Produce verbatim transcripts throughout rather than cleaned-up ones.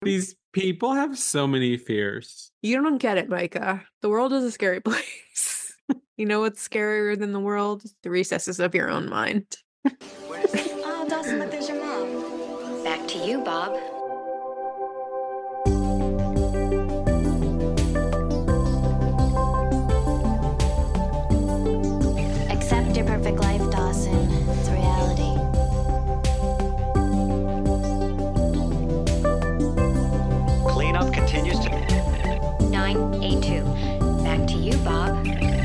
These people have so many fears. You don't get it, Micah. The world is a scary place. You know what's scarier than the world? The recesses of your own mind. Oh, Dawson, but there's your mom. Back to you, Bob. Accept your perfect life, Dawson. It's a reality. Cleanup continues to... nine eight two. Back to you, Bob.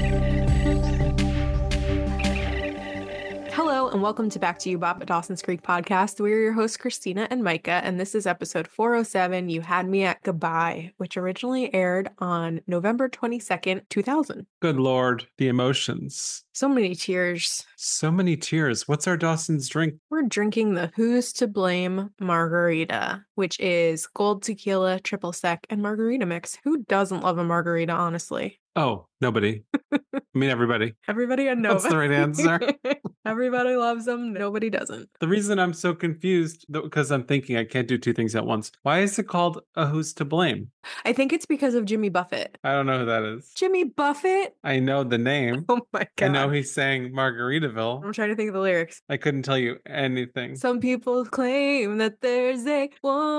Hello, and welcome to Back to You, Bob, at Dawson's Creek podcast. We're your hosts, Christina and Micah, and this is episode four oh seven, You Had Me at Goodbye, which originally aired on November twenty-second, two thousand. Good Lord, the emotions. So many tears. So many tears. What's our Dawson's drink? We're drinking the Who's to Blame margarita, which is gold tequila, triple sec, and margarita mix. Who doesn't love a margarita, honestly? Oh, nobody. I mean, everybody. Everybody I know. That's the right answer. Everybody loves them. Nobody doesn't. The reason I'm so confused, because I'm thinking I can't do two things at once. Why is it called a Who's to Blame? I think it's because of Jimmy Buffett. I don't know who that is. Jimmy Buffett? I know the name. Oh my God. I know he sang Margaritaville. I'm trying to think of the lyrics. I couldn't tell you anything. Some people claim that there's a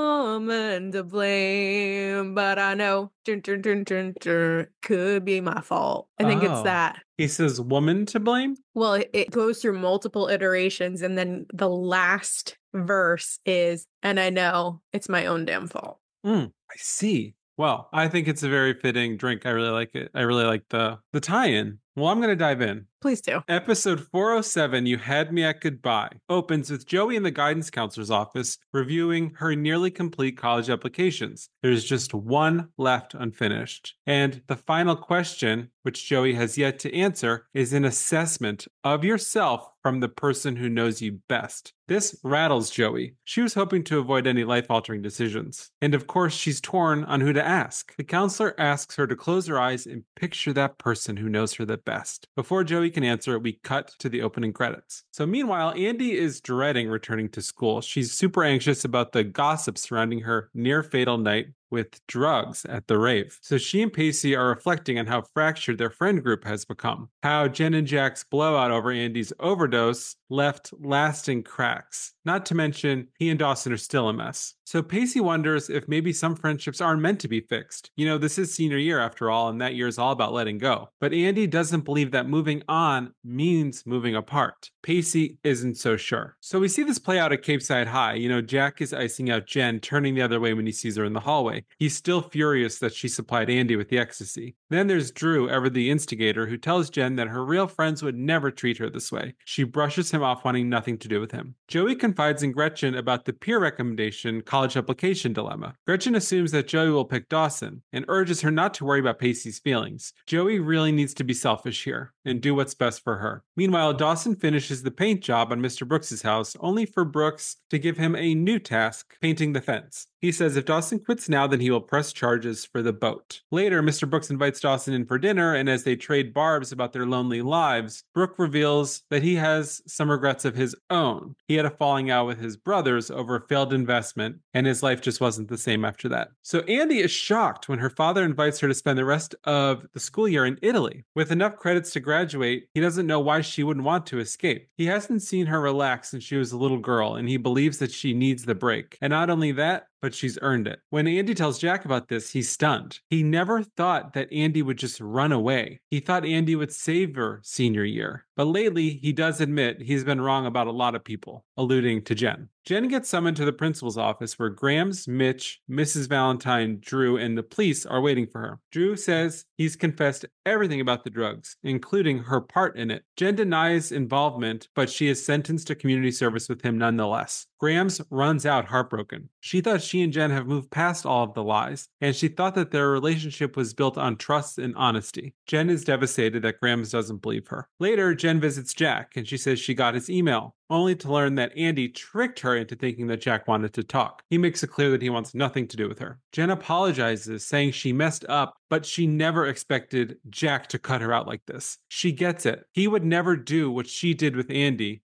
woman to blame, but I know dun, dun, dun, dun, dun, could be my fault. I think Oh. it's that. He says woman to blame? Well, it, it goes through multiple iterations, and then the last verse is, and I know it's my own damn fault. Mm, I see. Well, I think it's a very fitting drink. I really like it. I really like the the tie-in. Well, I'm going to dive in. Please do. Episode four oh seven, You Had Me at Goodbye, opens with Joey in the guidance counselor's office reviewing her nearly complete college applications. There's just one left unfinished. And the final question, which Joey has yet to answer, is an assessment of yourself from the person who knows you best. This rattles Joey. She was hoping to avoid any life-altering decisions. And of course, she's torn on who to ask. The counselor asks her to close her eyes and picture that person who knows her the best. Before Joey can answer, we cut to the opening credits. So meanwhile, Andy is dreading returning to school. She's super anxious about the gossip surrounding her near-fatal night with drugs at the rave. So she and Pacey are reflecting on how fractured their friend group has become. How Jen and Jack's blowout over Andy's overdose left lasting cracks. Not to mention, he and Dawson are still a mess. So Pacey wonders if maybe some friendships aren't meant to be fixed. You know, this is senior year after all, and that year is all about letting go. But Andy doesn't believe that moving on means moving apart. Pacey isn't so sure. So we see this play out at Cape Side High. You know, Jack is icing out Jen, turning the other way when he sees her in the hallway. He's still furious that she supplied Andy with the ecstasy. Then there's Drew, ever the instigator, who tells Jen that her real friends would never treat her this way. She brushes him off, wanting nothing to do with him. Joey confides in Gretchen about the peer recommendation college application dilemma. Gretchen assumes that Joey will pick Dawson and urges her not to worry about Pacey's feelings. Joey really needs to be selfish here and do what's best for her. Meanwhile, Dawson finishes the paint job on Mister Brooks' house, only for Brooks to give him a new task, painting the fence. He says if Dawson quits now, then he will press charges for the boat. Later, Mister Brooks invites Dawson in for dinner, and as they trade barbs about their lonely lives, Brooke reveals that he has some regrets of his own. He had a falling out with his brothers over a failed investment, and his life just wasn't the same after that. So Andy is shocked when her father invites her to spend the rest of the school year in Italy. With enough credits to graduate, he doesn't know why she wouldn't want to escape. He hasn't seen her relax since she was a little girl, and he believes that she needs the break. And not only that, but she's earned it. When Andy tells Jack about this, he's stunned. He never thought that Andy would just run away. He thought Andy would save her senior year. But lately, he does admit he's been wrong about a lot of people, alluding to Jen. Jen gets summoned to the principal's office where Grams, Mitch, Missus Valentine, Drew, and the police are waiting for her. Drew says he's confessed everything about the drugs, including her part in it. Jen denies involvement, but she is sentenced to community service with him nonetheless. Grams runs out heartbroken. She thought she and Jen have moved past all of the lies, and she thought that their relationship was built on trust and honesty. Jen is devastated that Grams doesn't believe her. Later, Jen visits Jack, and she says she got his email, only to learn that Andy tricked her into thinking that Jack wanted to talk. He makes it clear that he wants nothing to do with her. Jen apologizes, saying she messed up, but she never expected Jack to cut her out like this. She gets it. He would never do what she did with Andy,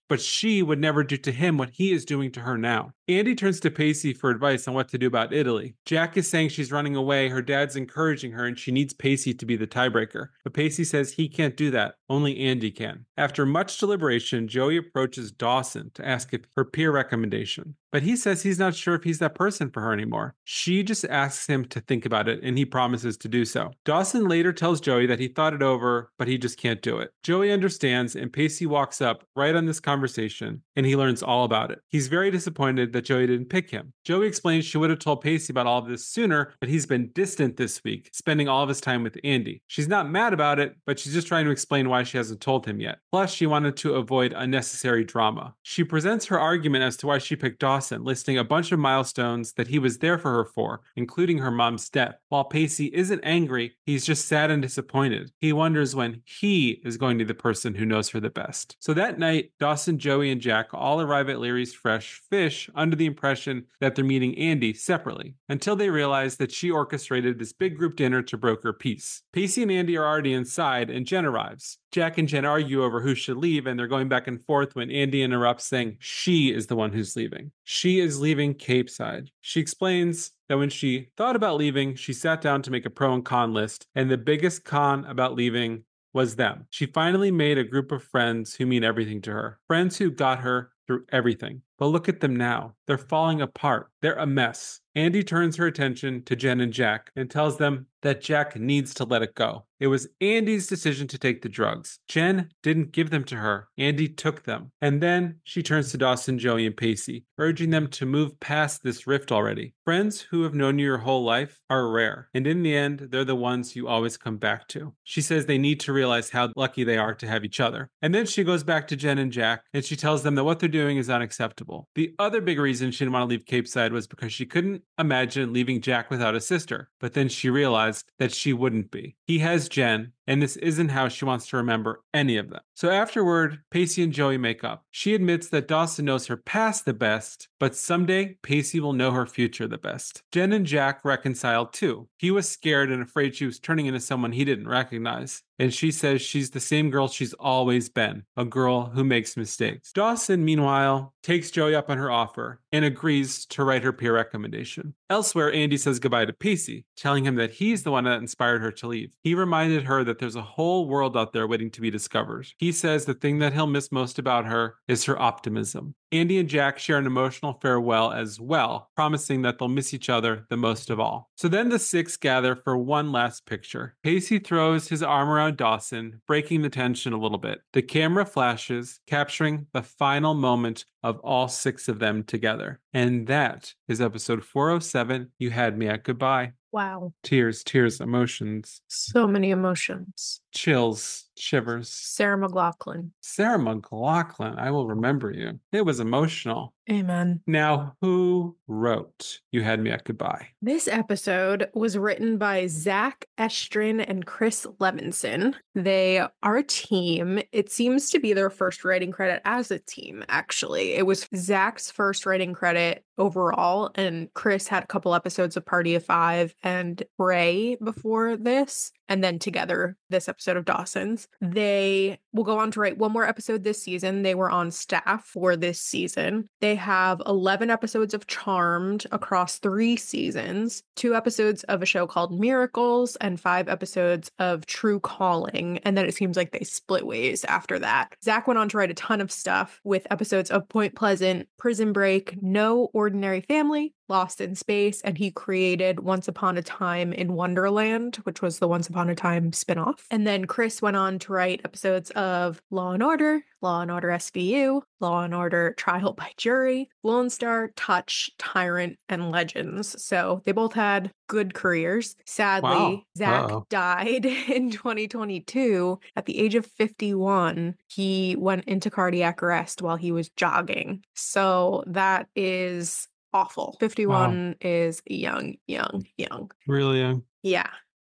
but she would never do to him what he is doing to her now. Andy turns to Pacey for advice on what to do about Italy. Jack is saying she's running away, her dad's encouraging her, and she needs Pacey to be the tiebreaker. But Pacey says he can't do that. Only Andy can. After much deliberation, Joey approaches Dawson to ask if her peer recommendation. But he says he's not sure if he's that person for her anymore. She just asks him to think about it, and he promises to do so. Dawson later tells Joey that he thought it over, but he just can't do it. Joey understands, and Pacey walks up right on this conversation, and he learns all about it. He's very disappointed that Joey didn't pick him. Joey explains she would have told Pacey about all of this sooner, but he's been distant this week, spending all of his time with Andy. She's not mad about it, but she's just trying to explain why she hasn't told him yet. Plus, she wanted to avoid unnecessary drama. She presents her argument as to why she picked Dawson, listing a bunch of milestones that he was there for her for, including her mom's death. While Pacey isn't angry, he's just sad and disappointed. He wonders when he is going to be the person who knows her the best. So that night, Dawson, Joey, and Jack all arrive at Larry's Fresh Fish under the impression that they're meeting Andy separately, until they realize that she orchestrated this big group dinner to broker peace. Pacey and Andy are already inside, and Jen arrives. Jack and Jen argue over who should leave, and they're going back and forth when Andy interrupts, saying she is the one who's leaving. She is leaving Capeside. She explains that when she thought about leaving, she sat down to make a pro and con list, and the biggest con about leaving was them. She finally made a group of friends who mean everything to her. Friends who got her through everything. But look at them now. They're falling apart. They're a mess. Andy turns her attention to Jen and Jack and tells them that Jack needs to let it go. It was Andy's decision to take the drugs. Jen didn't give them to her. Andy took them. And then she turns to Dawson, Joey, and Pacey, urging them to move past this rift already. Friends who have known you your whole life are rare, and in the end, they're the ones you always come back to. She says they need to realize how lucky they are to have each other. And then she goes back to Jen and Jack, and she tells them that what they're doing is unacceptable. The other big reason she didn't want to leave Capeside was because she couldn't imagine leaving Jack without a sister, but then she realized that she wouldn't be. He has Jen, and this isn't how she wants to remember any of them. So afterward, Pacey and Joey make up. She admits that Dawson knows her past the best, but someday Pacey will know her future the best. Jen and Jack reconcile too. He was scared and afraid she was turning into someone he didn't recognize. And she says she's the same girl she's always been, a girl who makes mistakes. Dawson, meanwhile, takes Joey up on her offer and agrees to write her peer recommendation. Elsewhere, Andy says goodbye to Pacey, telling him that he's the one that inspired her to leave. He reminded her that there's a whole world out there waiting to be discovered. He says the thing that he'll miss most about her is her optimism. Andy and Jack share an emotional farewell as well, promising that they'll miss each other the most of all. So then the six gather for one last picture. Pacey throws his arm around Dawson, breaking the tension a little bit. The camera flashes, capturing the final moment of all six of them together. And that is episode four oh seven, You Had Me at Goodbye. Wow. Tears, tears, emotions. So many emotions. Chills, shivers. Sarah McLachlan. Sarah McLachlan, I will remember you. It was emotional. Amen. Now, who wrote You Had Me at Goodbye? This episode was written by Zach Estrin and Chris Levinson. They are a team. It seems to be their first writing credit as a team, actually. It was Zach's first writing credit overall, and Chris had a couple episodes of Party of Five and Ray before this, and then together this episode of Dawson's. They will go on to write one more episode this season. They were on staff for this season. They have eleven episodes of Charmed across three seasons, two episodes of a show called Miracles, and five episodes of True Calling. And then it seems like they split ways after that. Zach went on to write a ton of stuff with episodes of Point Pleasant, Prison Break, No Ordinary Family, Lost in Space, and he created Once Upon a Time in Wonderland, which was the Once Upon a Time spinoff. And then Chris went on to write episodes of Law and Order, Law and Order S V U, Law and Order Trial by Jury, Lone Star, Touch, Tyrant, and Legends. So they both had good careers. Sadly, Wow. Zach Uh-oh. died in twenty twenty-two at the age of fifty-one. He went into cardiac arrest while he was jogging. So that is awful. fifty-one wow. is young, young, young. Really young. Yeah.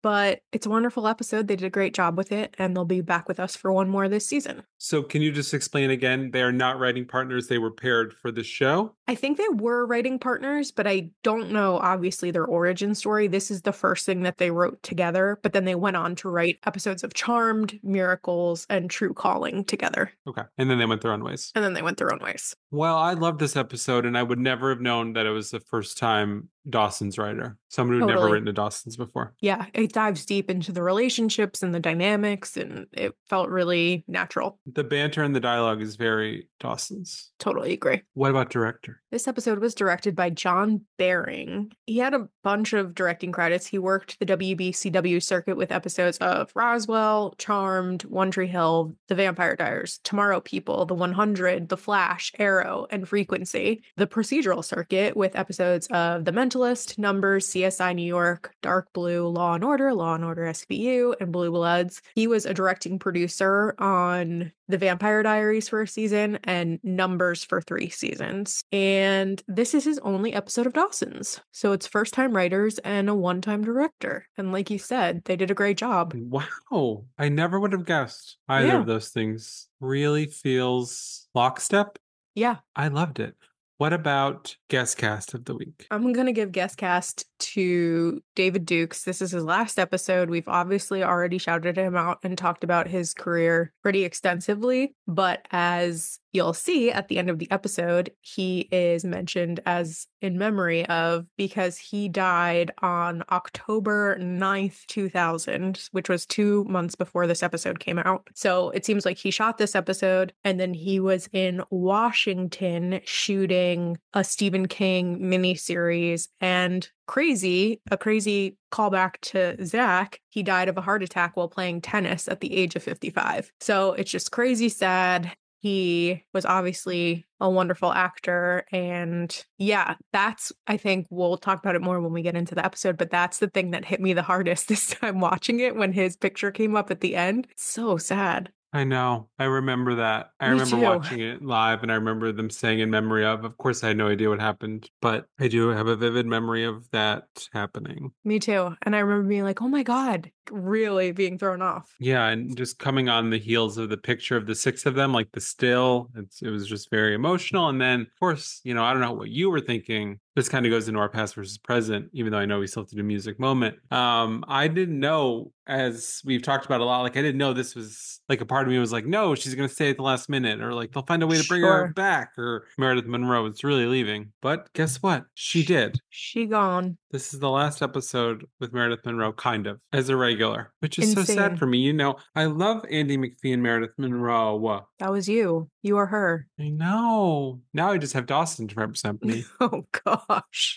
but it's a wonderful episode. They did a great job with it, and they'll be back with us for one more this season. So can you just explain again? They are not writing partners. They were paired for the show. I think they were writing partners, but I don't know, obviously, their origin story. This is the first thing that they wrote together, but then they went on to write episodes of Charmed, Miracles, and True Calling together. Okay. And then they went their own ways. And then they went their own ways. Well, I love this episode, and I would never have known that it was the first time Dawson's writer. Someone who'd never Totally. written a Dawson's before. Yeah, it dives deep into the relationships and the dynamics, and it felt really natural. The banter and the dialogue is very Dawson's. Totally agree. What about director? This episode was directed by John Baring. He had a bunch of directing credits. He worked the W B C W circuit with episodes of Roswell, Charmed, One Tree Hill, The Vampire Diaries, Tomorrow People, The one hundred, The Flash, Arrow, and Frequency. The procedural circuit with episodes of The Mentalist, Numbers, C S I New York, Dark Blue, Law and Order, Law and Order S V U, and Blue Bloods. He was a directing producer on The Vampire Diaries for a season and Numbers for three seasons. And this is his only episode of Dawson's. So it's first time writers and a one time director. And like you said, they did a great job. Wow. I never would have guessed either Yeah. of those things. Really feels lockstep. Yeah, I loved it. What about guest cast of the week? I'm going to give guest cast to David Dukes. This is his last episode. We've obviously already shouted him out and talked about his career pretty extensively. But as you'll see at the end of the episode, he is mentioned as in memory of because he died on October ninth, two thousand, which was two months before this episode came out. So it seems like he shot this episode and then he was in Washington shooting a Stephen King miniseries. And crazy, a crazy callback to Zach, he died of a heart attack while playing tennis at the age of fifty-five. So it's just crazy sad. He was obviously a wonderful actor. And yeah, that's, I think we'll talk about it more when we get into the episode, but that's the thing that hit me the hardest this time watching it when his picture came up at the end. So sad. I know. I remember that. I Me remember too. watching it live and I remember them saying in memory of, of course, I had no idea what happened, but I do have a vivid memory of that happening. Me too. And I remember being like, oh my God, really being thrown off. Yeah. And just coming on the heels of the picture of the six of them, like the still, it's, it was just very emotional. And then, of course, you know, I don't know what you were thinking. This kind of goes into our past versus present, even though I know we still have to do music moment. Um, I didn't know, as we've talked about a lot, like I didn't know this was like a part of me was like, no, she's going to stay at the last minute, or like they'll find a way to bring her Sure. back, or Meredith Monroe is really leaving. But guess what? She did. She gone. This is the last episode with Meredith Monroe, kind of, as a regular, which is so Insane. sad for me. You know, I love Andy McPhee and Meredith Monroe. That was you. You are her. I know. Now I just have Dawson to represent me. Oh gosh.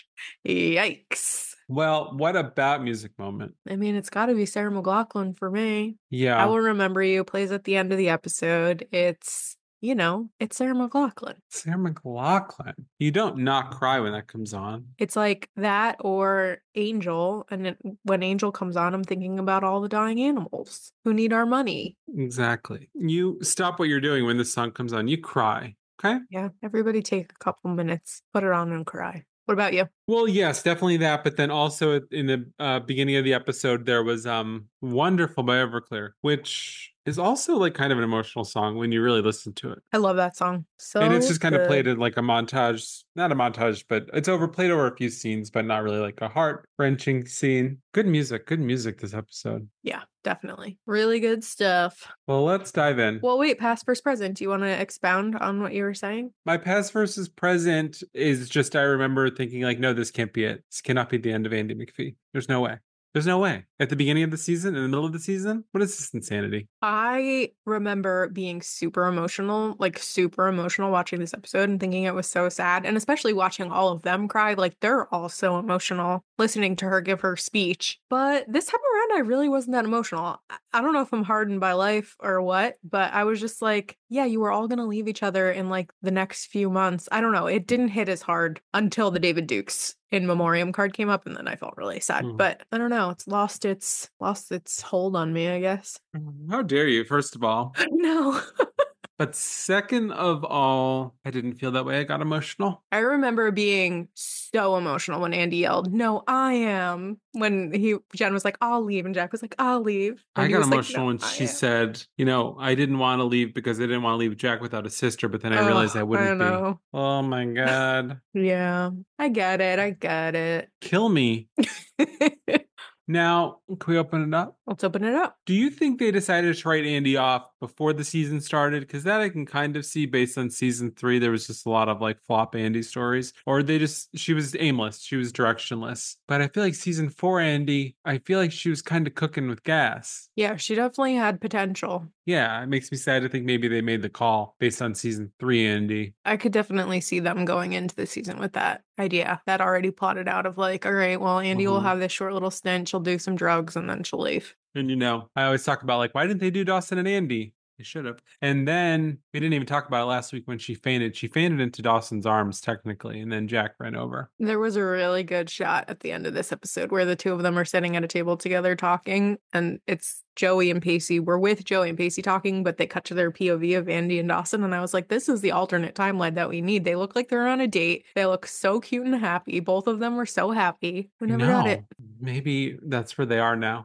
Yikes. Well, what about music moment? I mean, it's got to be Sarah McLachlan for me. Yeah. I Will Remember You plays at the end of the episode. It's, you know, it's Sarah McLachlan. Sarah McLachlan. You don't not cry when that comes on. It's like that or Angel. And it, when Angel comes on, I'm thinking about all the dying animals who need our money. Exactly. You stop what you're doing when this song comes on. You cry. Okay. Yeah. Everybody take a couple minutes, put it on and cry. What about you? Well, yes, definitely that. But then also in the uh, beginning of the episode, there was um Wonderful by Everclear, which is also like kind of an emotional song when you really listen to it. I love that song. So And it's just kind of good. played in like a montage, not a montage, but it's overplayed over a few scenes, but not really like a heart wrenching scene. Good music, good music this episode. Yeah, definitely. Really good stuff. Well, let's dive in. Well, wait, past versus present. Do you want to expound on what you were saying? My past versus present is just, I remember thinking like, no, this can't be it. This cannot be the end of Andy McPhee. There's no way. There's no way. At the beginning of the season, in the middle of the season, what is this insanity? I remember being super emotional, like super emotional watching this episode and thinking it was so sad. And especially watching all of them cry, like they're all so emotional listening to her give her speech. But this time around, I really wasn't that emotional. I- I don't know if I'm hardened by life or what, but I was just like, yeah, you were all going to leave each other in like the next few months. I don't know. It didn't hit as hard until the David Dukes in memoriam card came up, and then I felt really sad. Mhm. But I don't know. It's lost its lost its hold on me, I guess. How dare you, first of all? No. But second of all, I didn't feel that way. I got emotional. I remember being so emotional when Andy yelled, "No, I am." When he Jen was like, "I'll leave," and Jack was like, "I'll leave." And I he got was like, emotional "No, when I she am." said, you know, I didn't want to leave because I didn't want to leave Jack without a sister, but then I realized I Ugh, wouldn't I be. know. Oh my God. Yeah, I get it. I get it. Kill me. Now, can we open it up? Let's open it up. Do you think they decided to write Andy off before the season started? Because that I can kind of see based on season three. There was just a lot of like flop Andy stories. Or they just, she was aimless. She was directionless. But I feel like season four Andy, I feel like she was kind of cooking with gas. Yeah, she definitely had potential. Yeah, it makes me sad to think maybe they made the call based on season three Andy. I could definitely see them going into the season with that idea, that already plotted out of like, all right, well, Andy will Mhm. have this short little stint. She'll do some drugs and then she'll leave. And you know, I always talk about like, why didn't they do Dawson and Andy? They should have. And then we didn't even talk about it last week when she fainted. She fainted into Dawson's arms, technically, and then Jack ran over. There was a really good shot at the end of this episode where the two of them are sitting at a table together talking, and it's Joey and Pacey. We're with Joey and Pacey talking, but they cut to their P O V of Andy and Dawson, and I was like, this is the alternate timeline that we need. They look like they're on a date. They look so cute and happy. Both of them were so happy. We never got it. Maybe that's where they are now.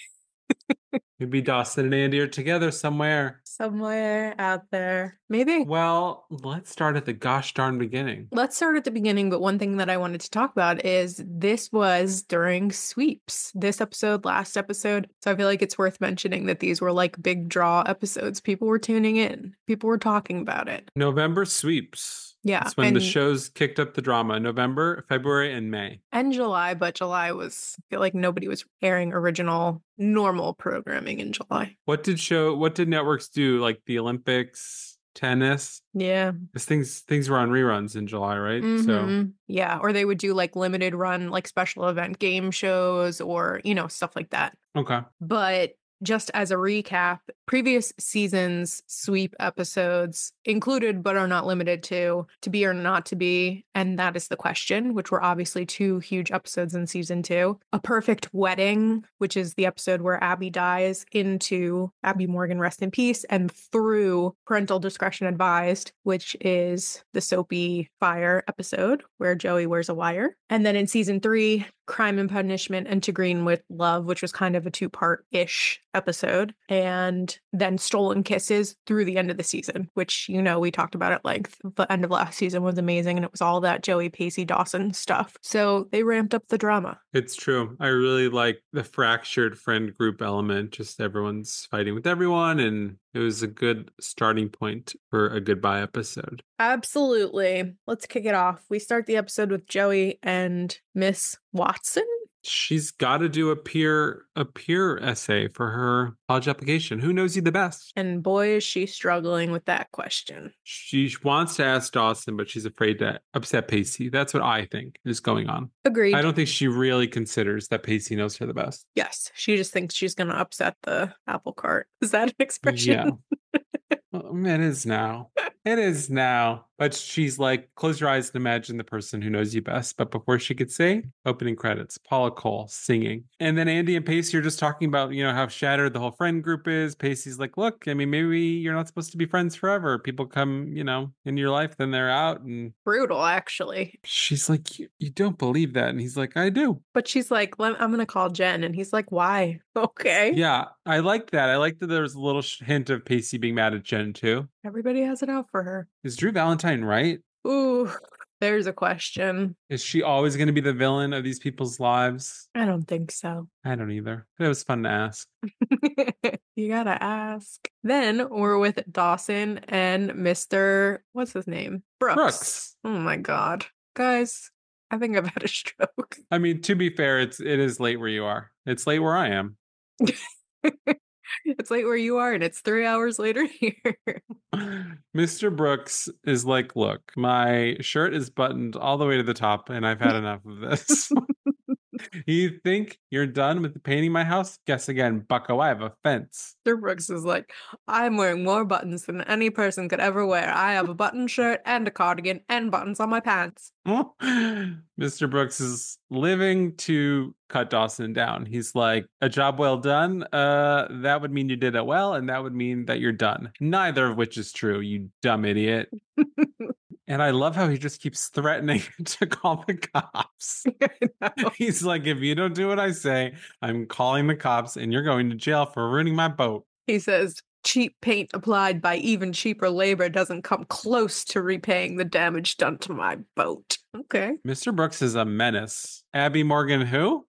Maybe Dawson and Andy are together somewhere. Somewhere out there. Maybe. Well, let's start at the gosh darn beginning. Let's start at the beginning, but one thing that I wanted to talk about is this was during sweeps. This episode, last episode. So I feel like it's worth mentioning that these were like big draw episodes. People were tuning in. People were talking about it. November sweeps. Yeah. That's when and, the shows kicked up the drama. November, February, and May. And July, but July was, I feel like nobody was airing original, normal programming in July. What did show, what did networks do? Like the Olympics, tennis? Yeah. Because things, things were on reruns in July, right? Mm-hmm. So yeah. Or they would do like limited run, like special event game shows or, you know, stuff like that. Okay. But just as a recap, previous seasons' sweep episodes included but are not limited to To Be or Not to Be, and That Is the Question, which were obviously two huge episodes in season two. A Perfect Wedding, which is the episode where Abby dies, into Abby Morgan, rest in peace, and through Parental Discretion Advised, which is the soapy fire episode where Joey wears a wire. And then in season three, Crime and Punishment and To Green with Love, which was kind of a two-part-ish episode. And then Stolen Kisses through the end of the season, which, you know, we talked about at length. The end of last season was amazing, and it was all that Joey, Pacey, Dawson stuff. So they ramped up the drama. It's true. I really like the fractured friend group element. Just everyone's fighting with everyone, and it was a good starting point for a goodbye episode. Absolutely. Let's kick it off. We start the episode with Joey and Miss Watson. She's got to do a peer a peer essay for her college application. Who knows you the best? And boy, is she struggling with that question. She wants to ask Dawson, but she's afraid to upset Pacey. That's what I think is going on. Agreed. I don't think she really considers that Pacey knows her the best. Yes, she just thinks she's going to upset the apple cart. Is that an expression? Yeah. Well, it is now. It is now. But she's like, close your eyes and imagine the person who knows you best. But before she could say, opening credits, Paula Cole singing. And then Andy and Pacey are just talking about, you know, how shattered the whole friend group is. Pacey's like, look, I mean, maybe you're not supposed to be friends forever. People come, you know, in your life, then they're out. And brutal, actually. She's like, you, you don't believe that. And he's like, I do. But she's like, I'm going to call Jen. And he's like, why? Okay. Yeah, I like that. I like that there was a little hint of Pacey being mad at Jen, too. Everybody has it out for her. Is Drew Valentine right? Ooh, there's a question. Is she always going to be the villain of these people's lives? I don't think so. I don't either. It was fun to ask. You gotta ask. Then we're with Dawson and Mister What's his name? Brooks. Brooks. Oh my God. Guys, I think I've had a stroke. I mean, to be fair, it's it is late where you are. It's late where I am. It's late where you are, and it's three hours later here. Mister Brooks is like, look, my shirt is buttoned all the way to the top, and I've had enough of this. You think you're done with painting my house? Guess again, bucko, I have a fence. Mister Brooks is like, I'm wearing more buttons than any person could ever wear. I have a button shirt and a cardigan and buttons on my pants. Mister Brooks is living to cut Dawson down. He's like, a job well done. Uh, that would mean you did it well, and that would mean that you're done. Neither of which is true, you dumb idiot. And I love how he just keeps threatening to call the cops. He's like, if you don't do what I say, I'm calling the cops and you're going to jail for ruining my boat. He says, cheap paint applied by even cheaper labor doesn't come close to repaying the damage done to my boat. Okay. Mister Brooks is a menace. Abby Morgan, who?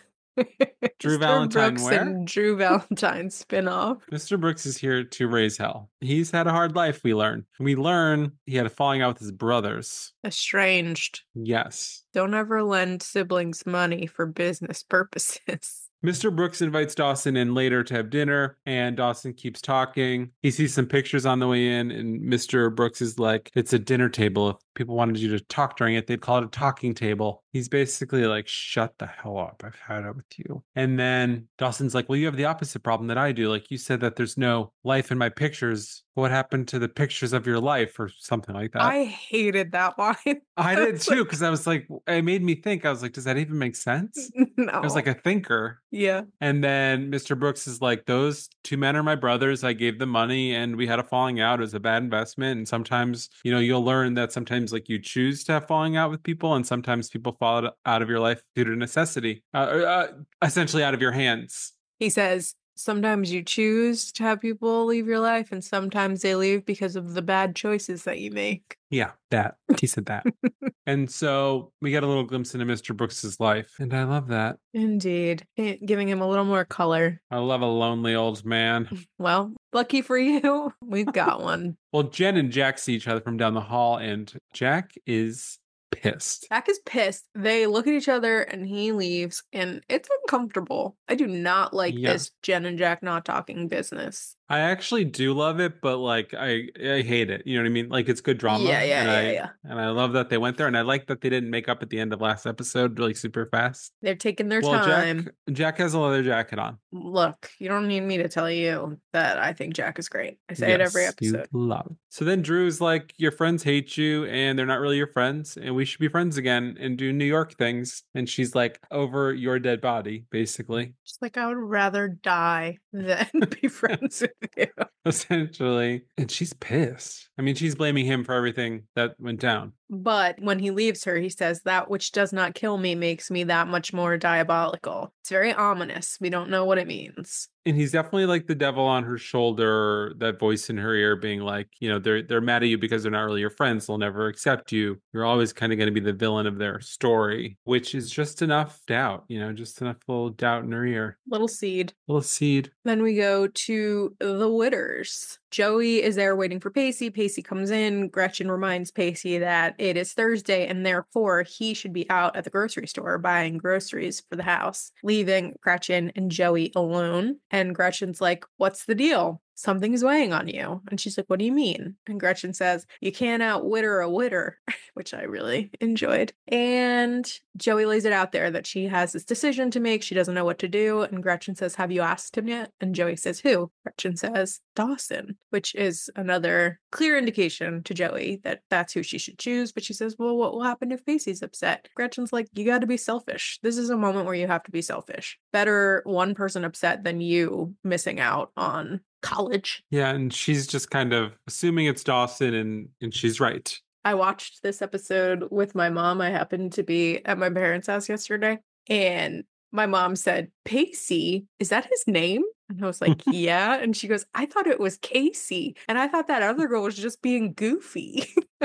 Drew Mister Valentine, Brooks where? and Drew Valentine spinoff. Mister Brooks is here to raise hell. He's had a hard life, we learn. We learn he had a falling out with his brothers. Estranged. Yes. Don't ever lend siblings money for business purposes. Mister Brooks invites Dawson in later to have dinner, and Dawson keeps talking. He sees some pictures on the way in, and Mister Brooks is like, it's a dinner table. If people wanted you to talk during it, they'd call it a talking table. He's basically like, shut the hell up. I've had it with you. And then Dawson's like, well, you have the opposite problem that I do. Like, you said that there's no life in my pictures. What happened to the pictures of your life or something like that? I hated that line. I did too, because I was like, it made me think. I was like, does that even make sense? No. I was like a thinker. Yeah. And then Mister Brooks is like, those two men are my brothers. I gave them money and we had a falling out. It was a bad investment. And sometimes, you know, you'll learn that sometimes like you choose to have falling out with people, and sometimes people fall out of your life due to necessity, uh, uh, essentially out of your hands. He says, sometimes you choose to have people leave your life, and sometimes they leave because of the bad choices that you make. Yeah, that. He said that. And so we get a little glimpse into Mister Brooks's life, and I love that. Indeed. Eh, Giving him a little more color. I love a lonely old man. Well, lucky for you, we've got one. Well, Jen and Jack see each other from down the hall, and Jack is pissed. Jack is pissed. They look at each other and he leaves, and it's uncomfortable. I do not like Yeah. this Jen and Jack not talking business. I actually do love it, but like I I hate it. You know what I mean? Like it's good drama. Yeah, yeah, and yeah, I, yeah. And I love that they went there, and I like that they didn't make up at the end of last episode like super fast. They're taking their well, time. Jack Jack has a leather jacket on. Look, you don't need me to tell you that I think Jack is great. I say it every Yes, you episode. love it. So then Drew's like, your friends hate you and they're not really your friends, and we should be friends again and do New York things. And she's like, over your dead body, basically. She's like, I would rather die than be friends with you. Essentially. And she's pissed. I mean, she's blaming him for everything that went down. But when he leaves her, he says, that which does not kill me makes me that much more diabolical. It's very ominous. We don't know what it means. And he's definitely like the devil on her shoulder, that voice in her ear being like, you know, they're they're mad at you because they're not really your friends. They'll never accept you. You're always kind of going to be the villain of their story, which is just enough doubt, you know, just enough little doubt in her ear. Little seed. Little seed. Then we go to the Witters. Joey is there waiting for Pacey. Pacey comes in. Gretchen reminds Pacey that it is Thursday and therefore he should be out at the grocery store buying groceries for the house, leaving Gretchen and Joey alone. And Gretchen's like, what's the deal? Something is weighing on you. And she's like, what do you mean? And Gretchen says, you can't outwitter a witter, which I really enjoyed. And Joey lays it out there that she has this decision to make. She doesn't know what to do. And Gretchen says, have you asked him yet? And Joey says, who? Gretchen says, Dawson, which is another clear indication to Joey that that's who she should choose. But she says, well, what will happen if Pacey's upset? Gretchen's like, you got to be selfish. This is a moment where you have to be selfish. Better one person upset than you missing out on college. Yeah, and she's just kind of assuming it's Dawson, and and she's right. I watched this episode with my mom. I happened to be at my parents' house yesterday, and my mom said, Pacey, is that his name? And I was like, yeah. And she goes, I thought it was Casey. And I thought that other girl was just being goofy.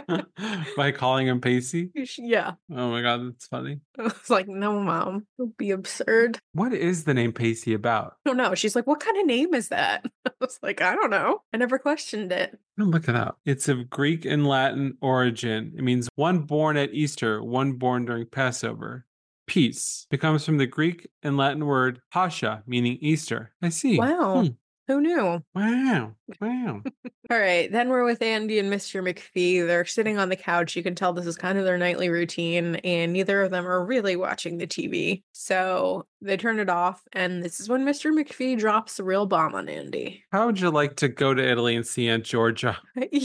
By calling him Pacey? Yeah. Oh my God, that's funny. I was like, no, Mom, don't be absurd. What is the name Pacey about? I don't know. She's like, what kind of name is that? I was like, I don't know. I never questioned it. I'm looking up. It's of Greek and Latin origin. It means one born at Easter, one born during Passover. Peace. It comes from the Greek and Latin word Pascha, meaning Easter. I see. Wow. Hmm. Who knew? Wow. Wow. All right, then we're with Andy and Mister McPhee. They're sitting on the couch. You can tell this is kind of their nightly routine, and neither of them are really watching the T V. So they turn it off, and this is when Mister McPhee drops the real bomb on Andy. How would you like to go to Italy and see Aunt Georgia?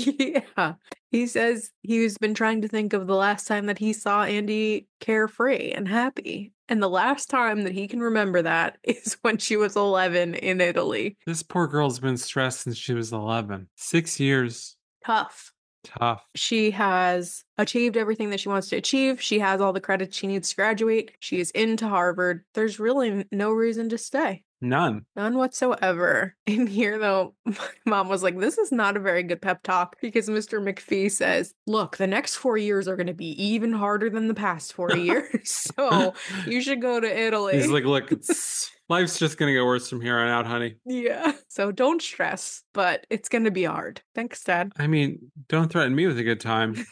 Yeah. He says he's been trying to think of the last time that he saw Andy carefree and happy. And the last time that he can remember that is when she was eleven in Italy. This poor girl's been stressed since she was eleven. Six years. Tough. Tough. She has achieved everything that she wants to achieve. She has all the credits she needs to graduate. She is into Harvard. There's really no reason to stay. None. None whatsoever. In here, though, my mom was like, this is not a very good pep talk because Mister McPhee says, look, the next four years are going to be even harder than the past four years. So you should go to Italy. He's like, look, it's life's just going to get worse from here on out, honey. Yeah. So don't stress, but it's going to be hard. Thanks, Dad. I mean, don't threaten me with a good time.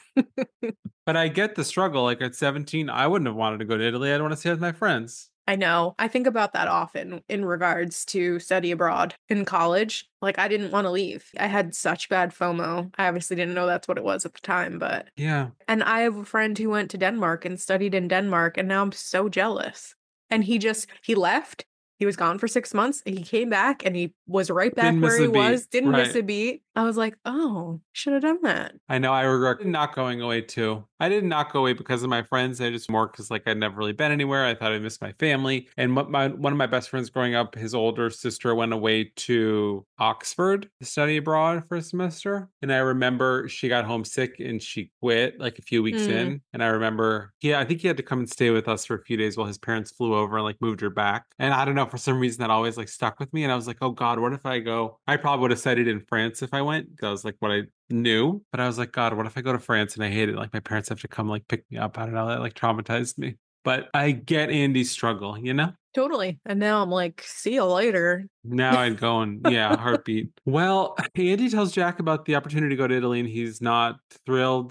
But I get the struggle. Like at seventeen, I wouldn't have wanted to go to Italy. I'd want to stay with my friends. I know. I think about that often in regards to study abroad in college. Like, I didn't want to leave. I had such bad FOMO. I obviously didn't know that's what it was at the time, but. Yeah. And I have a friend who went to Denmark and studied in Denmark, and now I'm so jealous. And he just, he left. He was gone for six months. And he came back and he was right back Didn't miss where he a beat. was. Didn't Right. miss a beat. I was like, oh, should have done that. I know. I regret not going away too. I did not go away because of my friends. I just more because like I'd never really been anywhere. I thought I missed my family. And what my one of my best friends growing up, his older sister went away to Oxford to study abroad for a semester. And I remember she got homesick and she quit like a few weeks Mm. in. And I remember, yeah, I think he had to come and stay with us for a few days while his parents flew over and like moved her back. And I don't know, for some reason that always like stuck with me. And I was like, oh God, what if I go? I probably would have studied in France if I went. That was like what I knew. But I was like, God, what if I go to France and I hate it? Like my parents have to come like pick me up. I don't know. That like traumatized me. But I get Andy's struggle, you know? Totally. And now I'm like, see you later. Now I'd go and, yeah, heartbeat. Well, Andy tells Jack about the opportunity to go to Italy and he's not thrilled.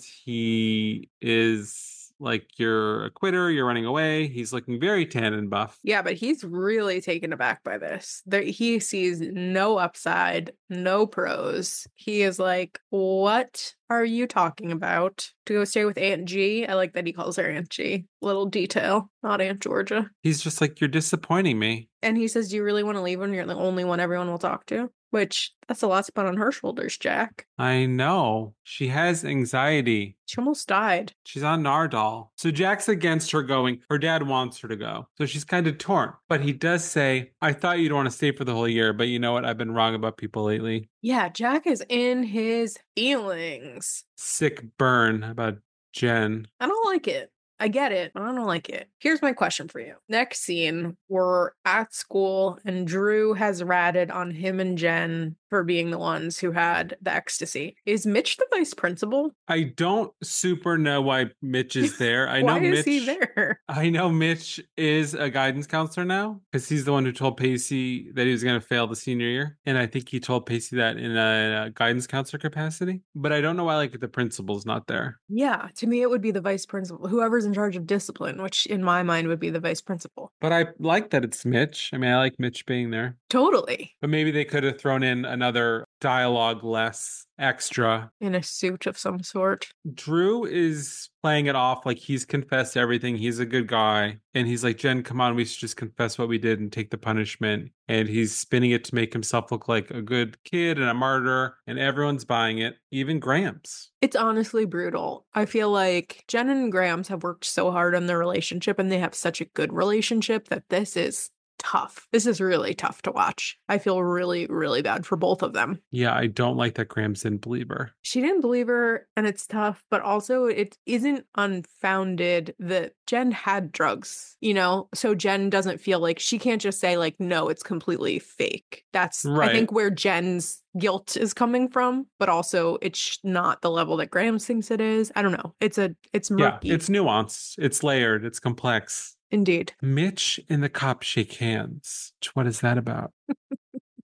He is like, you're a quitter, you're running away. He's looking very tan and buff. Yeah, but he's really taken aback by this. There, he sees no upside, no pros. He is like, what are you talking about? To go stay with Aunt G? I like that he calls her Aunt G. Little detail, not Aunt Georgia. He's just like, you're disappointing me. And he says, do you really want to leave when you're the only one everyone will talk to? Which, that's a lot to put on her shoulders, Jack. I know. She has anxiety. She almost died. She's on Nardal. So Jack's against her going. Her dad wants her to go. So she's kind of torn. But he does say, I thought you'd want to stay for the whole year, but you know what? I've been wrong about people lately. Yeah, Jack is in his feelings. Sick burn about Jen. I don't like it. I get it, but I don't like it. Here's my question for you. Next scene, we're at school and Drew has ratted on him and Jen for being the ones who had the ecstasy. Is Mitch the vice principal? I don't super know why Mitch is there. I Why know is Mitch. he there? I know Mitch is a guidance counselor now because he's the one who told Pacey that he was going to fail the senior year. And I think he told Pacey that in a guidance counselor capacity. But I don't know why like the principal's not there. Yeah, to me it would be the vice principal. Whoever's in charge of discipline, which in my mind would be the vice principal. But I like that it's Mitch. I mean, I like Mitch being there. Totally. But maybe they could have thrown in another dialogue less extra. In a suit of some sort. Drew is playing it off like he's confessed everything. He's a good guy. And he's like, Jen, come on, we should just confess what we did and take the punishment. And he's spinning it to make himself look like a good kid and a martyr. And everyone's buying it, even Gramps. It's honestly brutal. I feel like Jen and Gramps have worked so hard on their relationship and they have such a good relationship that this is tough. This is really tough to watch. I feel really, really bad for both of them. Yeah, I don't like that Gramps didn't believe her. She didn't believe her, and it's tough, but also it isn't unfounded that Jen had drugs, you know? So Jen doesn't feel like she can't just say, like, no, it's completely fake. That's, Right. I think, where Jen's guilt is coming from, but also it's not the level that Gramps thinks it is. I don't know. It's a, it's murky. Yeah, it's nuanced. It's layered. It's complex. Indeed. Mitch and the cop shake hands. What is that about?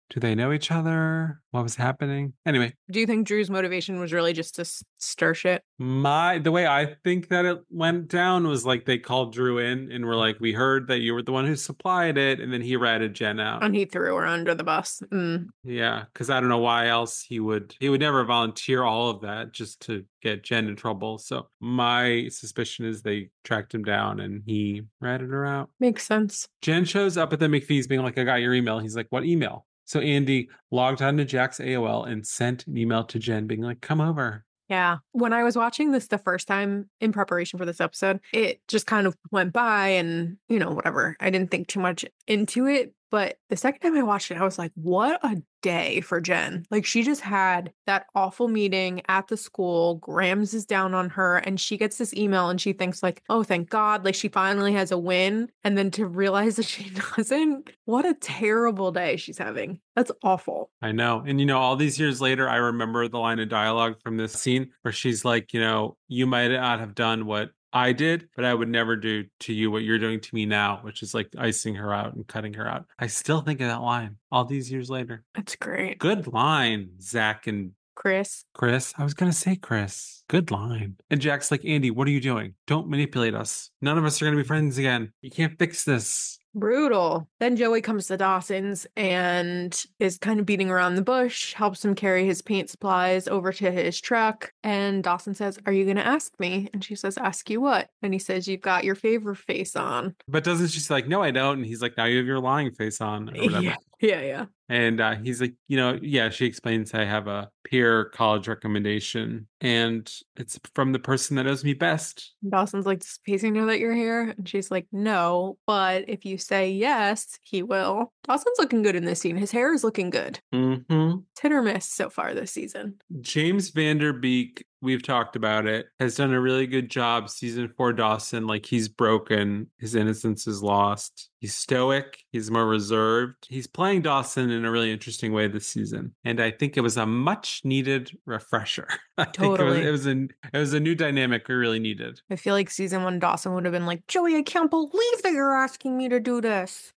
Do they know each other? What was happening? Anyway, Do you think Drew's motivation was really just to s- stir shit? my the way I think that it went down was like they called Drew in and were like, we heard that you were the one who supplied it, and then he ratted Jen out. And he threw her under the bus. Mm. Yeah, because I don't know why else he would he would never volunteer all of that just to get Jen in trouble. So my suspicion is they tracked him down and he ratted her out. Makes sense. Jen shows up at the McPhee's being like, I got your email. He's like, what email? So Andy logged on to Jack's A O L and sent an email to Jen being like, come over. Yeah. When I was watching this the first time in preparation for this episode, it just kind of went by and, you know, whatever. I didn't think too much into it. But the second time I watched it, I was like, what a day for Jen. Like, she just had that awful meeting at the school. Grams is down on her and she gets this email and she thinks like, oh, thank God. Like, she finally has a win. And then to realize that she doesn't, what a terrible day she's having. That's awful. I know. And, you know, all these years later, I remember the line of dialogue from this scene where she's like, you know, you might not have done what I did, but I would never do to you what you're doing to me now, which is like icing her out and cutting her out. I still think of that line all these years later. That's great. Good line, Zach and Chris. Chris. I was going to say Chris. Good line. And Jack's like, Andy, what are you doing? Don't manipulate us. None of us are going to be friends again. You can't fix this. Brutal. Then Joey comes to Dawson's and is kind of beating around the bush, helps him carry his paint supplies over to his truck. And Dawson says, are you going to ask me? And she says, ask you what? And he says, you've got your favor face on. But doesn't she say like, no, I don't? And he's like, now you have your lying face on or whatever. Yeah, yeah, yeah. And uh, he's like, you know, yeah, she explains I have a peer college recommendation and it's from the person that knows me best. Dawson's like, does Pacey know that you're here? And she's like, no, but if you say yes, he will. Dawson's looking good in this scene. His hair is looking good. Mm-hmm. It's hit or miss so far this season. James Vanderbeek, we've talked about it, has done a really good job season four Dawson. Like, he's broken. His innocence is lost. He's stoic. He's more reserved. He's playing Dawson in a really interesting way this season. And I think it was a much needed refresher. I Totally. think it was, it was a it was a new dynamic we really needed. I feel like season one Dawson would have been like, Joey, I can't believe that you're asking me to do this.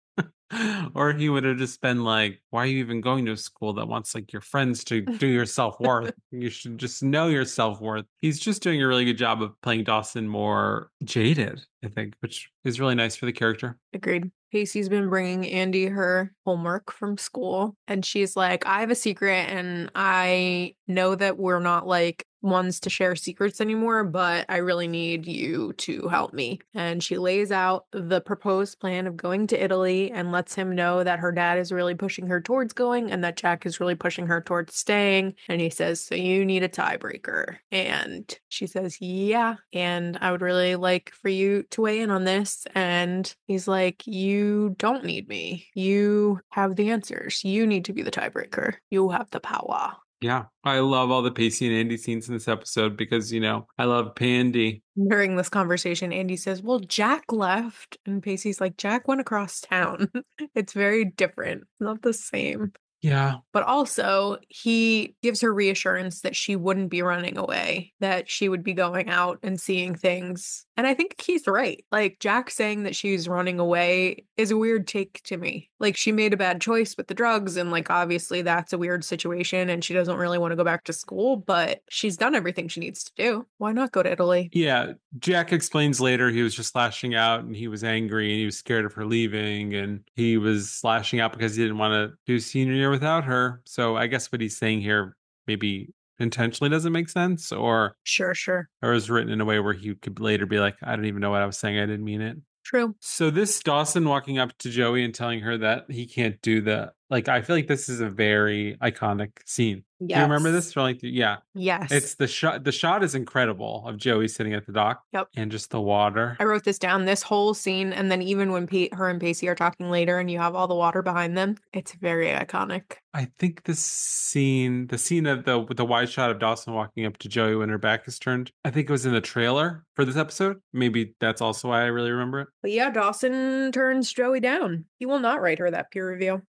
Or he would have just been like, why are you even going to a school that wants like your friends to do your self-worth? You should just know your self-worth. He's just doing a really good job of playing Dawson more jaded, I think, which is really nice for the character. Agreed. Pacey's been bringing Andy her homework from school, and she's like, I have a secret, and I know that we're not like ones to share secrets anymore, but I really need you to help me. And she lays out the proposed plan of going to Italy and lets him know that her dad is really pushing her towards going and that Jack is really pushing her towards staying. And he says, so you need a tiebreaker. And she says, yeah, and I would really like for you to weigh in on this. And he's like, you don't need me. You have the answers. You need to be the tiebreaker. You have the power. Yeah, I love all the Pacey and Andy scenes in this episode because, you know, I love Pandy. During this conversation, Andy says, well, Jack left. And Pacey's like, Jack went across town. It's very different, not the same. Yeah. But also, he gives her reassurance that she wouldn't be running away, that she would be going out and seeing things. And I think he's right. Like, Jack saying that she's running away is a weird take to me. Like, she made a bad choice with the drugs, and, like, obviously that's a weird situation, and she doesn't really want to go back to school, but she's done everything she needs to do. Why not go to Italy? Yeah. Jack explains later he was just lashing out, and he was angry, and he was scared of her leaving, and he was lashing out because he didn't want to do senior year without her. So I guess what he's saying here maybe intentionally doesn't make sense, or Sure, sure. or is written in a way where he could later be like, I don't even know what I was saying. I didn't mean it. True. So this Dawson walking up to Joey and telling her that he can't do the, like, I feel like this is a very iconic scene. Yes. Do you remember this? From like, yeah. Yes. It's the shot. The shot is incredible of Joey sitting at the dock. Yep. And just the water. I wrote this down, this whole scene, and then even when Pete, her and Pacey are talking later and you have all the water behind them, it's very iconic. I think the scene, the scene of the with the wide shot of Dawson walking up to Joey when her back is turned, I think it was in the trailer for this episode. Maybe that's also why I really remember it. But yeah, Dawson turns Joey down. He will not write her that peer review. He's not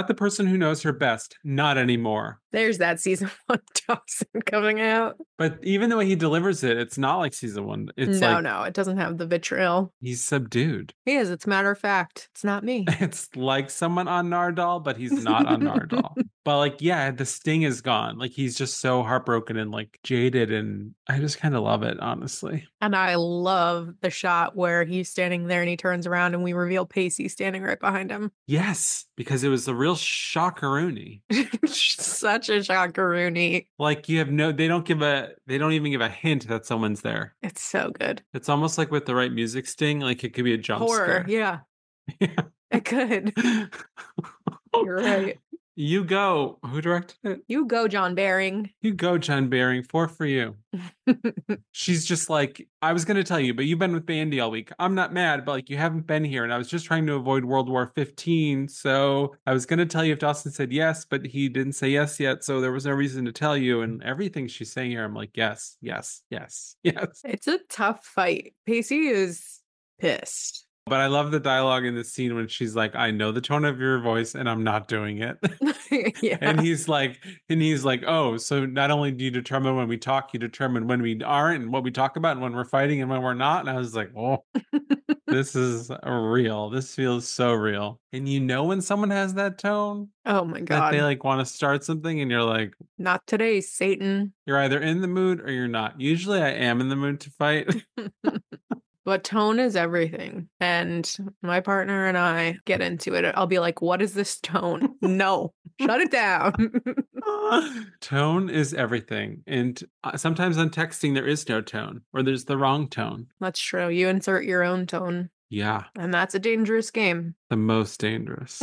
the person who knows her best. Not anymore. There's that season one Dawson coming out. But even the way he delivers it, it's not like season one. It's no, like no, it doesn't have the vitriol. he's subdued. He is. It's a matter of fact. It's not me. It's like someone on Nardal, but he's not on Nardal. But like, yeah, the sting is gone. Like he's just so heartbroken and like jaded, and I just kind of love it, honestly. And I love the shot where he's standing there and he turns around and we reveal Pacey standing right behind him. Yes, because it was a real shockaroony. Such a shockaroony. Like you have no, they don't give a, they don't even give a hint that someone's there. It's so good. It's almost like with the right music sting, like it could be a jump Horror, scare. yeah. Yeah. It could. You're right. You go. Who directed it? You go, John Baring. You go, John Baring. Four for you. She's just like, I was going to tell you, but you've been with Bandy all week. I'm not mad, but like you haven't been here. And I was just trying to avoid World War fifteen. So I was going to tell you if Dawson said yes, but he didn't say yes yet. So there was no reason to tell you. And everything she's saying here, I'm like, yes, yes, yes, yes. It's a tough fight. Pacey is pissed. But I love the dialogue in this scene when she's like, I know the tone of your voice and I'm not doing it. Yeah. And he's like, and he's like, oh, so not only do you determine when we talk, you determine when we aren't and what we talk about and when we're fighting and when we're not. And I was like, oh, this is real. This feels so real. And you know when someone has that tone? Oh my That God. they like want to start something and you're like, Not today, Satan. you're either in the mood or you're not. Usually I am in the mood to fight. But tone is everything. And my partner and I get into it. I'll be like, what is this tone? No, shut it down. Tone is everything. And uh, sometimes on texting, there is no tone or there's the wrong tone. That's true. You insert your own tone. Yeah. And that's a dangerous game. The most dangerous.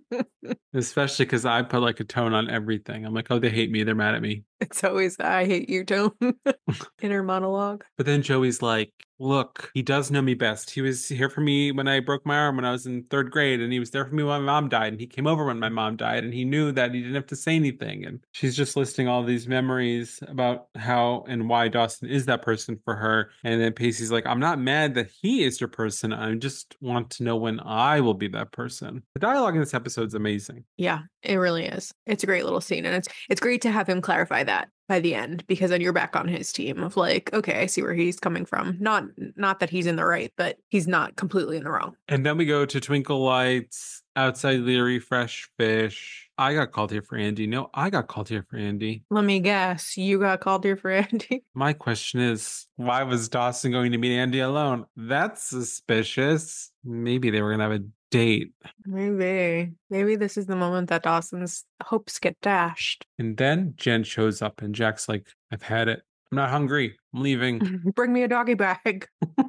Especially because I put like a tone on everything. I'm like, oh, they hate me. They're mad at me. It's always the I hate you tone. Inner monologue. But then Joey's like, look, he does know me best. He was here for me when I broke my arm when I was in third grade, and he was there for me when my mom died, and he came over when my mom died, and he knew that he didn't have to say anything. And she's just listing all these memories about how and why Dawson is that person for her. And then Pacey's like, I'm not mad that he is your person. I just want to know when I will be that person. The dialogue in this episode is amazing. Yeah, it really is. It's a great little scene. And it's it's great to have him clarify that by the end, because then you're back on his team of like, okay, I see where he's coming from. Not not that he's in the right, but he's not completely in the wrong. And then we go to Twinkle Lights, Outside Leary, Fresh Fish. I got called here for Andy. No, I got called here for Andy. Let me guess, you got called here for Andy? My question is, why was Dawson going to meet Andy alone? That's suspicious. Maybe they were going to have a date. Maybe. Maybe this is the moment that Dawson's hopes get dashed. And then Jen shows up and Jack's like, I've had it. I'm not hungry. I'm leaving. Bring me a doggy bag.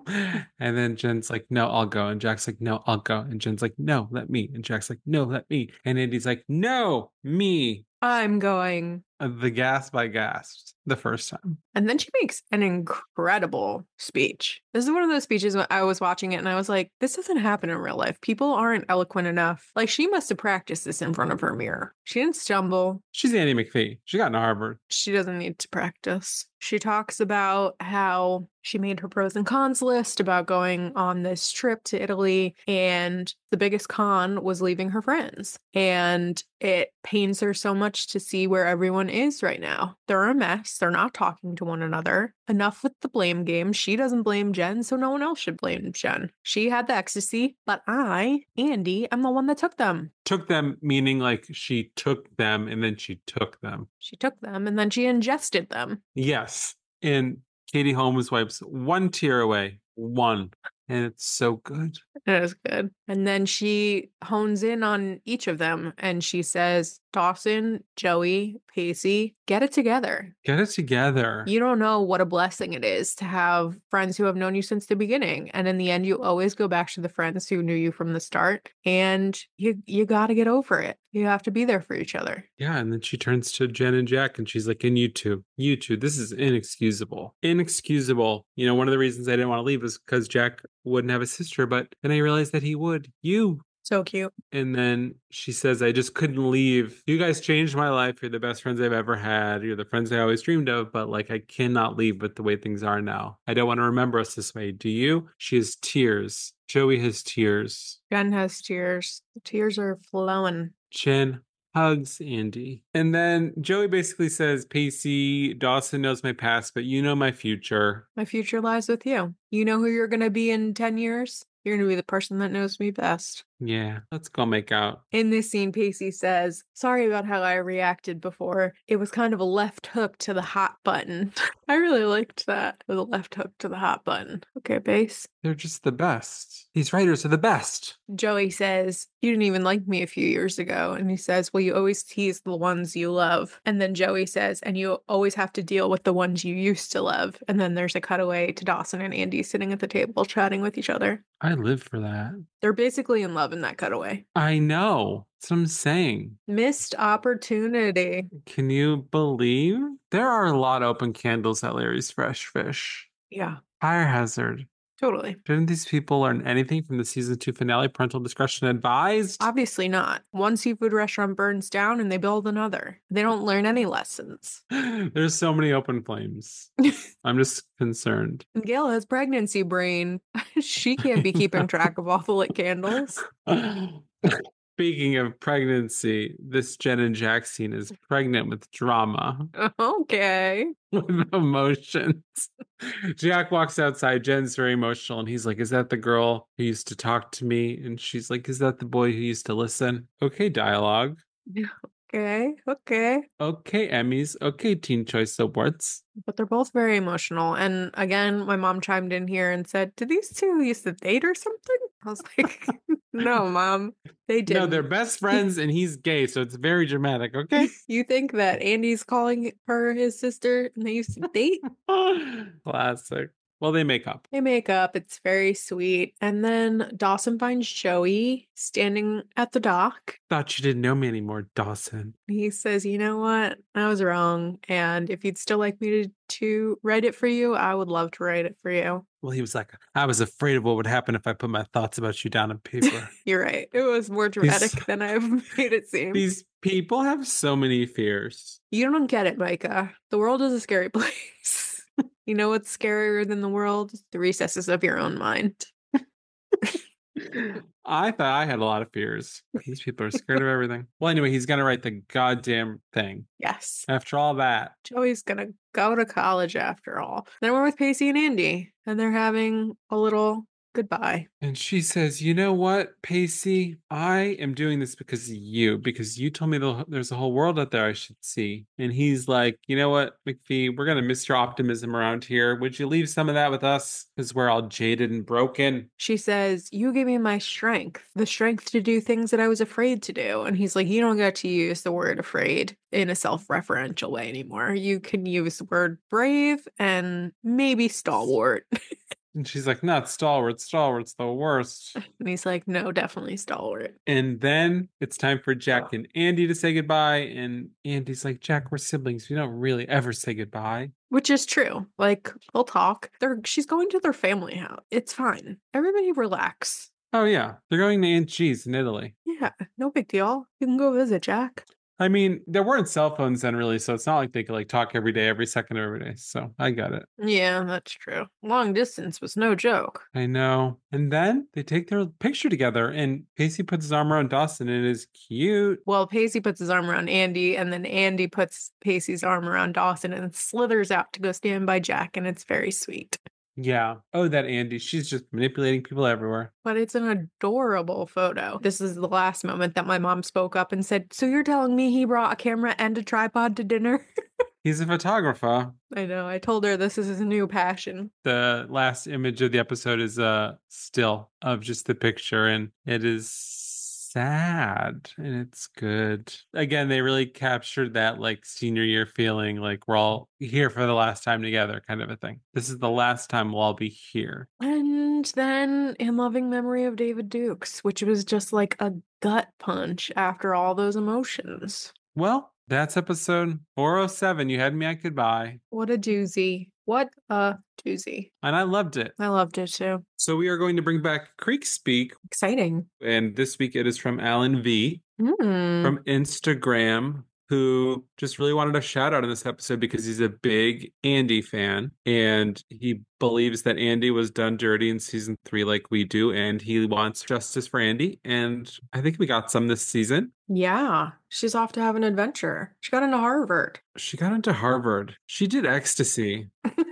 And then Jen's like, no, I'll go. And Jack's like, no, I'll go. And Jen's like, no, let me. And Jack's like, no, let me. And Andy's like, no, me. I'm going. Uh, The gasp I gasped the first time. And then she makes an incredible speech. This is one of those speeches when I was watching it and I was like, this doesn't happen in real life. People aren't eloquent enough. Like, she must have practiced this in front of her mirror. She didn't stumble. She's Andy McPhee. She got into Harvard. She doesn't need to practice. She talks about how she made her pros and cons list about going on this trip to Italy, and the biggest con was leaving her friends. And it pains her so much to see where everyone is right now. They're a mess. They're not talking to one another. Enough with the blame game. She doesn't blame Jen, so no one else should blame Jen. She had the ecstasy, but I, Andy, am the one that took them. Took them, meaning like she took them and then she took them. She took them and then she ingested them. Yes. And Katie Holmes wipes one tear away. One. And it's so good. It is good. And then she hones in on each of them and she says, Dawson, Joey, Pacey, get it together. Get it together. You don't know what a blessing it is to have friends who have known you since the beginning. And in the end, you always go back to the friends who knew you from the start. And you you got to get over it. You have to be there for each other. Yeah. And then she turns to Jen and Jack and she's like, and you two, you two, this is inexcusable. Inexcusable. You know, one of the reasons I didn't want to leave was because Jack wouldn't have a sister, but then I realized that he would. You, So cute. And then she says, I just couldn't leave. You guys changed my life. You're the best friends I've ever had. You're the friends I always dreamed of, but like I cannot leave with the way things are now. I don't want to remember us this way. Do you? She has tears. Joey has tears. Jen has tears. The tears are flowing. Jen hugs Andy. And then Joey basically says, Pacey, Dawson knows my past, but you know my future. My future lies with you. You know who you're going to be in ten years? You're going to be the person that knows me best. Yeah, let's go make out. In this scene, Pacey says, sorry about how I reacted before. It was kind of a left hook to the hot button. I really liked that. The left hook to the hot button. Okay, Pace. They're just the best. These writers are the best. Joey says, you didn't even like me a few years ago. And he says, well, you always tease the ones you love. And then Joey says, and you always have to deal with the ones you used to love. And then there's a cutaway to Dawson and Andy sitting at the table chatting with each other. I live for that. They're basically in love in that cutaway. I know. That's what I'm saying. Missed opportunity. Can you believe? There are a lot of open candles at Larry's Fresh Fish. Yeah, Fire hazard. totally. Didn't these people learn anything from the season two finale? Parental discretion advised? Obviously not. One seafood restaurant burns down and they build another. They don't learn any lessons. There's so many open flames. I'm just concerned. And Gail has pregnancy brain. She can't be keeping track of all the lit candles. Speaking of pregnancy, this Jen and Jack scene is pregnant with drama. Okay. With emotions. Jack walks outside. Jen's very emotional, and he's like, is that the girl who used to talk to me? And she's like, is that the boy who used to listen? Okay, dialogue. Okay. Okay. Okay, Emmys. Okay, Teen Choice Awards. But they're both very emotional. And again, my mom chimed in here and said, did these two used to date or something? I was like, no, Mom, they didn't. No, they're best friends, and he's gay, so it's very dramatic, okay? You think that Andy's calling her his sister and they used to date? Classic. Well, they make up. They make up. It's very sweet. And then Dawson finds Joey standing at the dock. Thought you didn't know me anymore, Dawson. He says, you know what? I was wrong. And if you'd still like me to, to write it for you, I would love to write it for you. Well, he was like, I was afraid of what would happen if I put my thoughts about you down on paper. You're right. It was more dramatic These- than I've made it seem. These people have so many fears. You don't get it, Micah. The world is a scary place. You know what's scarier than the world? The recesses of your own mind. I thought I had a lot of fears. These people are scared of everything. Well, anyway, he's going to write the goddamn thing. Yes. After all that. Joey's gonna go to college after all. Then we're with Pacey and Andy, and they're having a little goodbye. And she says, you know what, Pacey? I am doing this because of you, because you told me the, there's a whole world out there I should see. And he's like, you know what, McPhee, we're going to miss your optimism around here. Would you leave some of that with us? Because we're all jaded and broken. She says, you gave me my strength, the strength to do things that I was afraid to do. And he's like, you don't get to use the word afraid in a self-referential way anymore. You can use the word brave and maybe stalwart. And she's like, not stalwart. Stalwart's the worst. And he's like, no, definitely stalwart. And then it's time for Jack and Andy to say goodbye. And Andy's like, Jack, we're siblings. We don't really ever say goodbye. Which is true. Like, they'll talk. They're she's going to their family house. It's fine. Everybody relax. Oh, yeah. They're going to Aunt G's in Italy. Yeah, no big deal. You can go visit Jack. I mean, there weren't cell phones then, really, so it's not like they could like talk every day, every second of every day. So I got it. Yeah, that's true. Long distance was no joke. I know. And then they take their picture together, and Pacey puts his arm around Dawson, and it is cute. Well, Pacey puts his arm around Andy, and then Andy puts Pacey's arm around Dawson and slithers out to go stand by Jack, and it's very sweet. Yeah. Oh, that Andy. She's just manipulating people everywhere. But it's an adorable photo. This is the last moment that my mom spoke up and said, so you're telling me he brought a camera and a tripod to dinner? He's a photographer. I know. I told her this is his new passion. The last image of the episode is a still of just the picture, and it is sad and it's good. Again, they really captured that like senior year feeling, like we're all here for the last time together kind of a thing. This is the last time we'll all be here. And then in loving memory of David Dukes, which was just like a gut punch after all those emotions. Well, that's episode four oh seven. You had me at goodbye. What a doozy. What a doozy. And I loved it. I loved it too. So we are going to bring back Creek Speak. Exciting. And this week it is from Alan V. Mm. from Instagram, who just really wanted a shout out in this episode because he's a big Andy fan and he believes that Andy was done dirty in season three like we do, and he wants justice for Andy. And I think we got some this season. Yeah, she's off to have an adventure. She got into Harvard. She got into Harvard. She did ecstasy.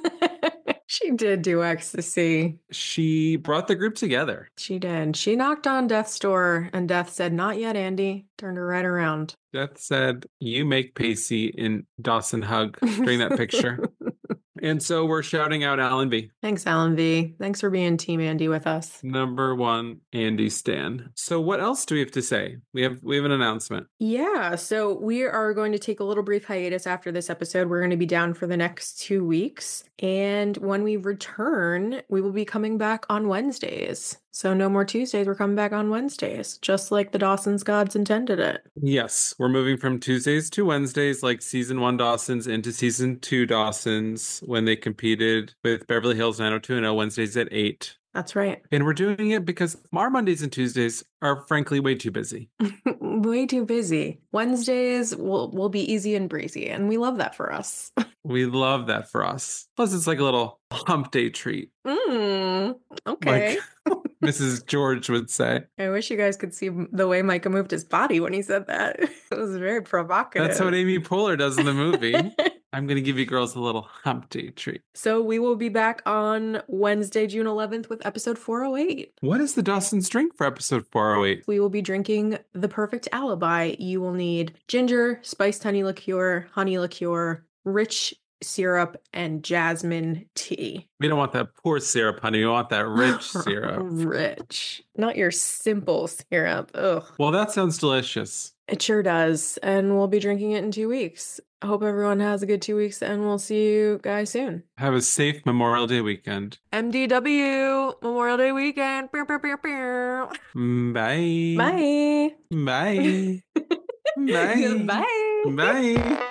She did do ecstasy. She brought the group together. She did. She knocked on Death's door, and Death said, "Not yet, Andy." Turned her right around. Death said, "You make Pacey in Dawson hug" during that picture. And so we're shouting out Alan V. Thanks, Alan V. Thanks for being Team Andy with us. Number one, Andy Stan. So what else do we have to say? We have we have an announcement. Yeah, so we are going to take a little brief hiatus after this episode. We're going to be down for the next two weeks. And when we return, we will be coming back on Wednesdays. So no more Tuesdays. We're coming back on Wednesdays, just like the Dawson's gods intended it. Yes, we're moving from Tuesdays to Wednesdays, like season one Dawson's into season two Dawson's when they competed with Beverly Hills nine oh two one oh Wednesdays at eight. That's right. And we're doing it because our Mondays and Tuesdays are frankly way too busy. Way too busy. Wednesdays will will be easy and breezy, and we love that for us. We love that for us. Plus, it's like a little hump day treat. Mm, okay. Like Missus George would say. I wish you guys could see the way Micah moved his body when he said that. It was very provocative. That's what Amy Poehler does in the movie. I'm going to give you girls a little hump day treat. So we will be back on Wednesday, June eleventh with episode four oh eight. What is the Dawson's drink for episode four oh eight? We will be drinking the perfect alibi. You will need ginger, spiced honey liqueur, honey liqueur, rich syrup, and jasmine tea. We don't want that poor syrup, honey. We want that rich syrup. Rich. Not your simple syrup. Ugh. Well, that sounds delicious. It sure does. And we'll be drinking it in two weeks. I hope everyone has a good two weeks and we'll see you guys soon. Have a safe Memorial Day weekend. M D W Memorial Day weekend. Pew, pew, pew, pew. Bye. Bye. Bye. Bye. Bye. Bye.